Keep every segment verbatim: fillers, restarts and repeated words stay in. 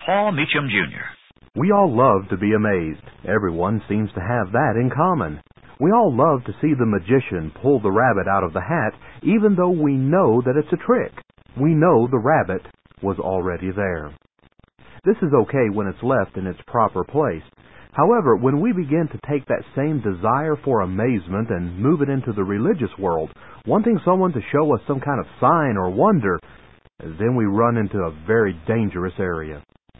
Paul Meacham, Junior We all love to be amazed. Everyone seems to have that in common. We all love to see the magician pull the rabbit out of the hat, even though we know that it's a trick. We know the rabbit was already there. This is okay when it's left in its proper place. However, when we begin to take that same desire for amazement and move it into the religious world, wanting someone to show us some kind of sign or wonder, then we run into a very dangerous area.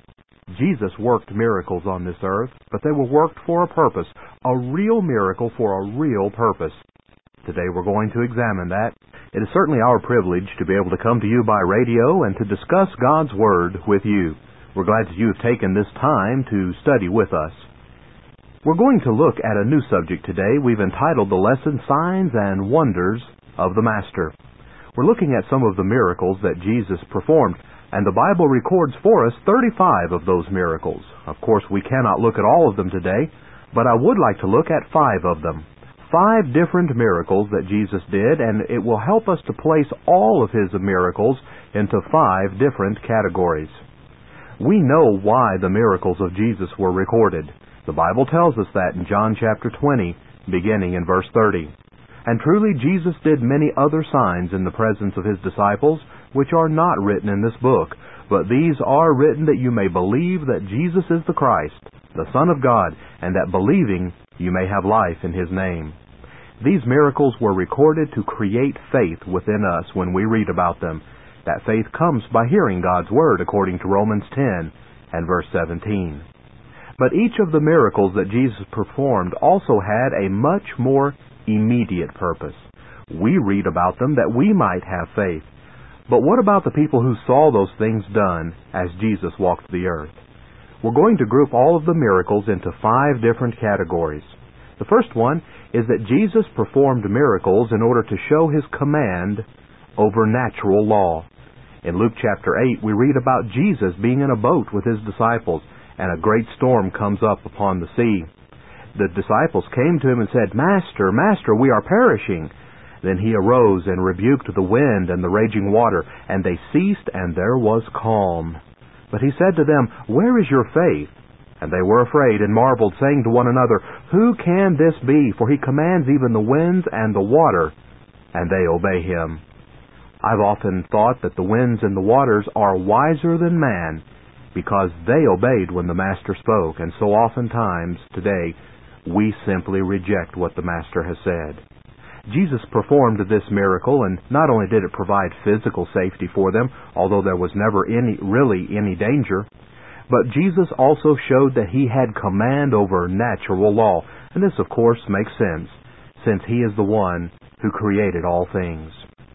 Jesus worked miracles on this earth, but they were worked for a purpose, a real miracle for a real purpose. Today we're going to examine that. It is certainly our privilege to be able to come to you by radio and to discuss God's Word with you. We're glad that you have taken this time to study with us. We're going to look at a new subject today. We've entitled the lesson, Signs and Wonders of the Master. We're looking at some of the miracles that Jesus performed, and the Bible records for us thirty-five of those miracles. Of course, we cannot look at all of them today, but I would like to look at five of them. Five different miracles that Jesus did, and it will help us to place all of His miracles into five different categories. We know why the miracles of Jesus were recorded. The Bible tells us that in John chapter twenty, beginning in verse thirty. And truly Jesus did many other signs in the presence of His disciples, which are not written in this book, but these are written that you may believe that Jesus is the Christ, the Son of God, and that believing you may have life in His name. These miracles were recorded to create faith within us when we read about them. That faith comes by hearing God's Word, according to Romans ten and verse seventeen. But each of the miracles that Jesus performed also had a much more immediate purpose. We read about them that we might have faith. But what about the people who saw those things done as Jesus walked the earth? We're going to group all of the miracles into five different categories. The first one is that Jesus performed miracles in order to show His command over natural law. In Luke chapter eight, we read about Jesus being in a boat with His disciples, and a great storm comes up upon the sea. The disciples came to Him and said, Master, Master, we are perishing. Then He arose and rebuked the wind and the raging water, and they ceased, and there was calm. But He said to them, Where is your faith? And they were afraid and marveled, saying to one another, Who can this be? For He commands even the winds and the water, and they obey Him. I've often thought that the winds and the waters are wiser than man, because they obeyed when the Master spoke, and so oftentimes today we simply reject what the Master has said. Jesus performed this miracle, and not only did it provide physical safety for them, although there was never any really any danger, but Jesus also showed that He had command over natural law, and this of course makes sense, since He is the one who created all things.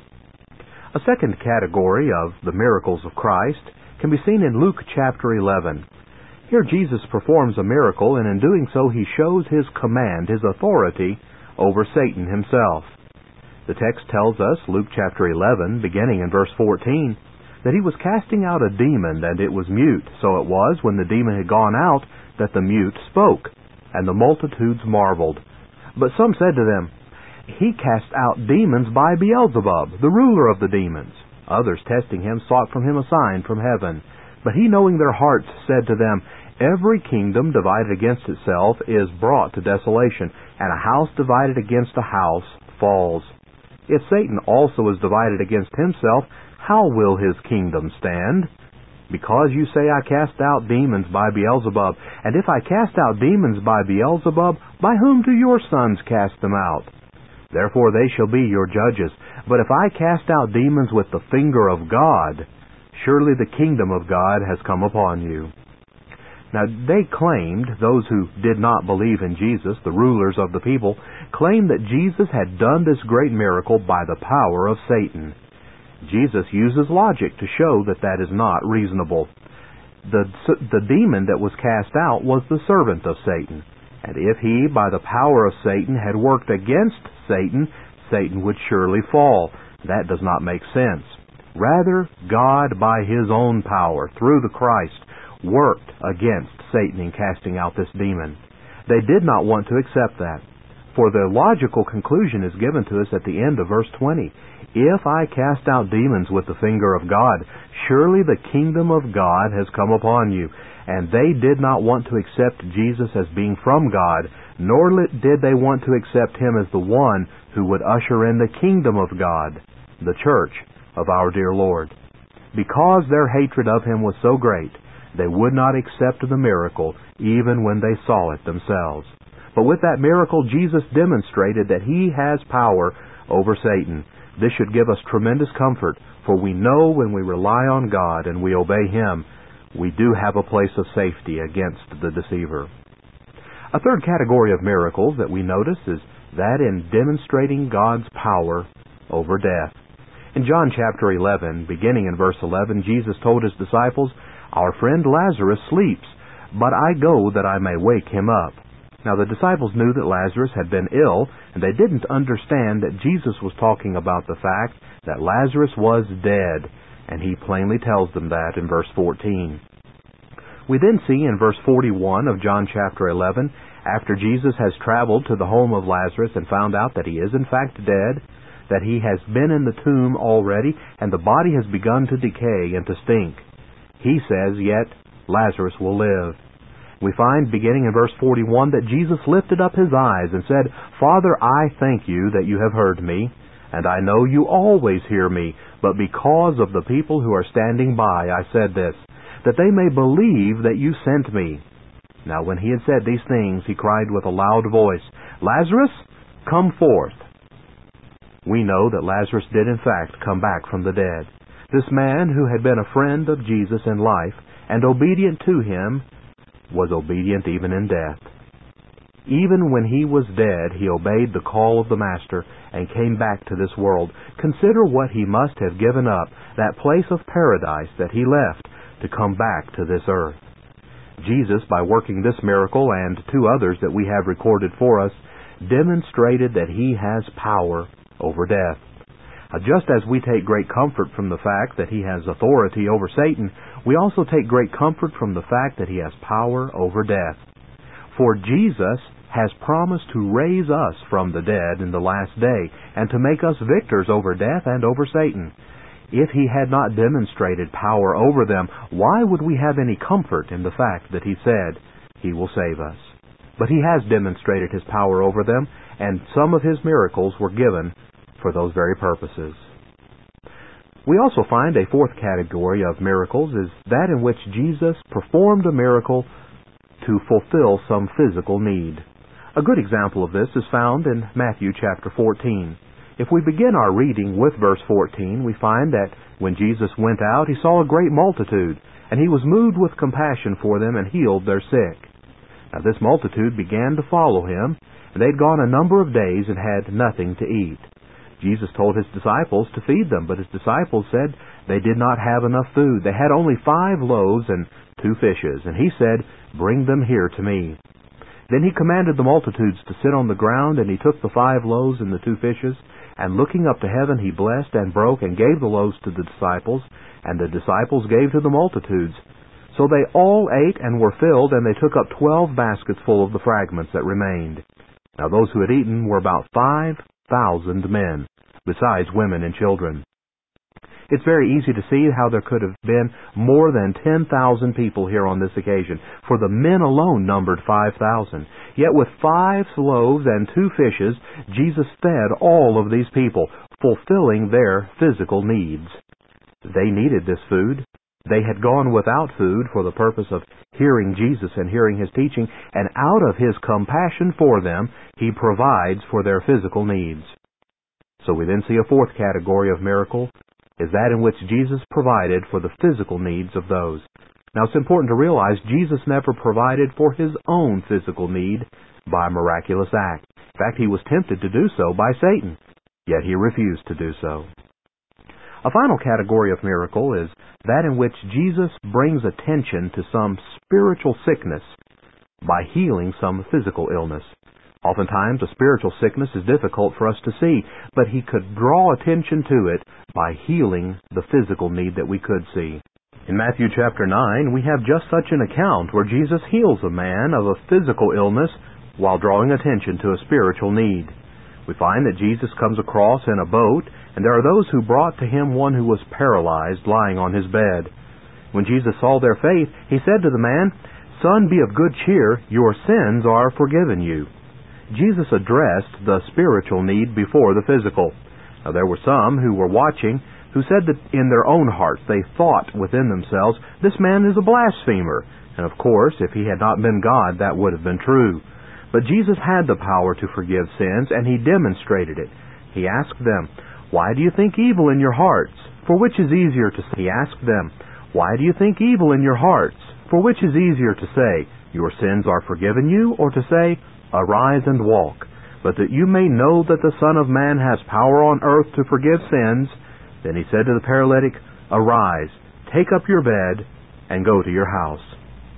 A second category of the miracles of Christ can be seen in Luke chapter eleven. Here Jesus performs a miracle, and in doing so He shows His command, His authority, over Satan himself. The text tells us, Luke chapter eleven, beginning in verse fourteen, that He was casting out a demon, and it was mute. So it was, when the demon had gone out, that the mute spoke, and the multitudes marveled. But some said to them, He cast out demons by Beelzebub, the ruler of the demons. Others, testing Him, sought from Him a sign from heaven. But He, knowing their hearts, said to them, Every kingdom divided against itself is brought to desolation, and a house divided against a house falls. If Satan also is divided against himself, how will his kingdom stand? Because you say, I cast out demons by Beelzebub, and if I cast out demons by Beelzebub, by whom do your sons cast them out? Therefore they shall be your judges. But if I cast out demons with the finger of God, surely the kingdom of God has come upon you. Now they claimed, those who did not believe in Jesus, the rulers of the people, claimed that Jesus had done this great miracle by the power of Satan. Jesus uses logic to show that that is not reasonable. The, the demon that was cast out was the servant of Satan. And if he, by the power of Satan, had worked against Satan, Satan would surely fall. That does not make sense. Rather, God, by His own power, through the Christ, worked against Satan in casting out this demon. They did not want to accept that. For the logical conclusion is given to us at the end of verse twenty. If I cast out demons with the finger of God, surely the kingdom of God has come upon you. And they did not want to accept Jesus as being from God, nor did they want to accept Him as the one who would usher in the kingdom of God, the church of our dear Lord. Because their hatred of Him was so great, they would not accept the miracle even when they saw it themselves. But with that miracle, Jesus demonstrated that He has power over Satan. This should give us tremendous comfort, for we know when we rely on God and we obey Him, we do have a place of safety against the deceiver. A third category of miracles that we notice is that in demonstrating God's power over death. In John chapter eleven, beginning in verse eleven, Jesus told His disciples, "Our friend Lazarus sleeps, but I go that I may wake him up." Now the disciples knew that Lazarus had been ill, and they didn't understand that Jesus was talking about the fact that Lazarus was dead, and He plainly tells them that in verse fourteen. We then see in verse forty-one of John chapter eleven, after Jesus has traveled to the home of Lazarus and found out that he is in fact dead, that he has been in the tomb already, and the body has begun to decay and to stink. He says, "Yet Lazarus will live." We find, beginning in verse forty-one, that Jesus lifted up His eyes and said, "Father, I thank You that You have heard me, and I know You always hear me, but because of the people who are standing by, I said this, that they may believe that You sent me." Now when He had said these things, He cried with a loud voice, "Lazarus, come forth." We know that Lazarus did in fact come back from the dead. This man who had been a friend of Jesus in life and obedient to Him was obedient even in death. Even when he was dead, he obeyed the call of the Master and came back to this world. Consider what he must have given up, that place of paradise that he left, to come back to this earth. Jesus, by working this miracle and two others that we have recorded for us, demonstrated that He has power over death. Now, just as we take great comfort from the fact that He has authority over Satan, we also take great comfort from the fact that He has power over death. For Jesus has promised to raise us from the dead in the last day and to make us victors over death and over Satan. If He had not demonstrated power over them, why would we have any comfort in the fact that He said He will save us? But He has demonstrated His power over them, and some of His miracles were given for those very purposes. We also find a fourth category of miracles is that in which Jesus performed a miracle to fulfill some physical need. A good example of this is found in Matthew chapter fourteen. If we begin our reading with verse fourteen, we find that when Jesus went out, He saw a great multitude, and He was moved with compassion for them and healed their sick. Now this multitude began to follow Him, and they'd gone a number of days and had nothing to eat. Jesus told His disciples to feed them, but His disciples said they did not have enough food. They had only five loaves and two fishes, and He said, "Bring them here to me." Then He commanded the multitudes to sit on the ground, and He took the five loaves and the two fishes, and looking up to heaven, He blessed and broke and gave the loaves to the disciples, and the disciples gave to the multitudes. So they all ate and were filled, and they took up twelve baskets full of the fragments that remained. Now those who had eaten were about five thousand men, besides women and children. It's very easy to see how there could have been more than ten thousand people here on this occasion, for the men alone numbered five thousand. Yet with five loaves and two fishes, Jesus fed all of these people, fulfilling their physical needs. They needed this food. They had gone without food for the purpose of hearing Jesus and hearing His teaching, and out of His compassion for them, He provides for their physical needs. So we then see a fourth category of miracle, is that in which Jesus provided for the physical needs of those. Now it's important to realize Jesus never provided for His own physical need by a miraculous act. In fact, He was tempted to do so by Satan, yet He refused to do so. A final category of miracle is that in which Jesus brings attention to some spiritual sickness by healing some physical illness. Oftentimes, a spiritual sickness is difficult for us to see, but He could draw attention to it by healing the physical need that we could see. In Matthew chapter nine, we have just such an account where Jesus heals a man of a physical illness while drawing attention to a spiritual need. We find that Jesus comes across in a boat, and there are those who brought to him one who was paralyzed, lying on his bed. When Jesus saw their faith, he said to the man, "Son, be of good cheer, your sins are forgiven you." Jesus addressed the spiritual need before the physical. Now, there were some who were watching who said that in their own hearts they thought within themselves, "This man is a blasphemer." And of course, if he had not been God, that would have been true. But Jesus had the power to forgive sins, and he demonstrated it. He asked them, "Why do you think evil in your hearts? For which is easier to say?" He asked them, "Why do you think evil in your hearts? For which is easier to say, 'Your sins are forgiven you,' or to say, 'Arise and walk'? But that you may know that the Son of Man has power on earth to forgive sins." Then he said to the paralytic, "Arise, take up your bed, and go to your house."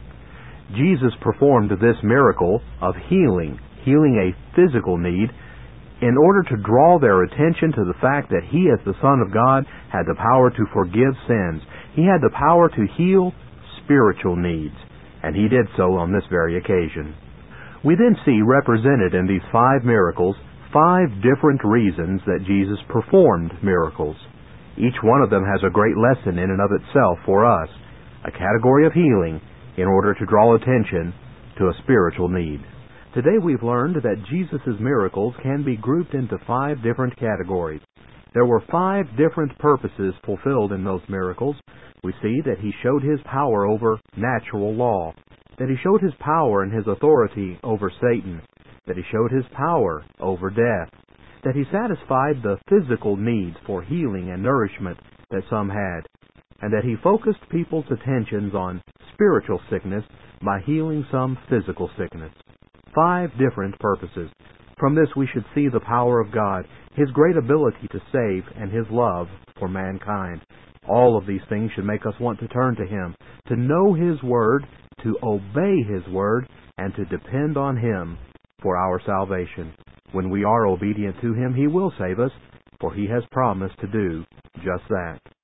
Jesus performed this miracle of healing, healing a physical need, in order to draw their attention to the fact that he, as the Son of God, had the power to forgive sins. He had the power to heal spiritual needs, and he did so on this very occasion. We then see represented in these five miracles five different reasons that Jesus performed miracles. Each one of them has a great lesson in and of itself for us, a category of healing in order to draw attention to a spiritual need. Today we've learned that Jesus' miracles can be grouped into five different categories. There were five different purposes fulfilled in those miracles. We see that he showed his power over natural law, that he showed his power and his authority over Satan, that he showed his power over death, that he satisfied the physical needs for healing and nourishment that some had, and that he focused people's attentions on spiritual sickness by healing some physical sickness. Five different purposes. From this we should see the power of God, his great ability to save, and his love for mankind. All of these things should make us want to turn to him, to know his word, to obey his word, and to depend on him for our salvation. When we are obedient to him, he will save us, for he has promised to do just that.